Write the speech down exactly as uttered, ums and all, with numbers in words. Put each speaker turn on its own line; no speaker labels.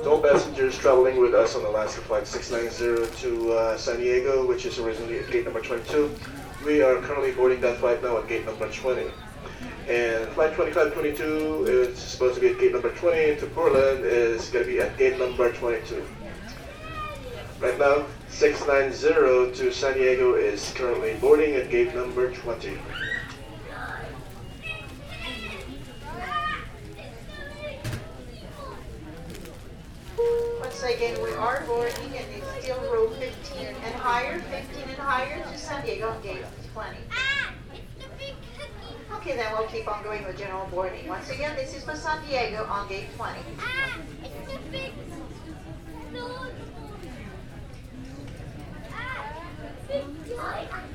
To all passengers traveling with us on Alaska Flight six nine zero to uh, San Diego, which is originally at gate number twenty-two, we are currently boarding that flight now at gate number twenty. And flight twenty-five twenty-two is supposed to be at gate number twenty to Portland, is going to be at gate number twenty-two. Right now, six nine zero to San Diego is currently boarding at gate number twenty.
Once again, we are boarding and it's still row fifteen and higher, fifteen and higher to San Diego on gate twenty. Okay, then we'll keep on going with general boarding. Once again, this is for San Diego on gate twenty.
Ah,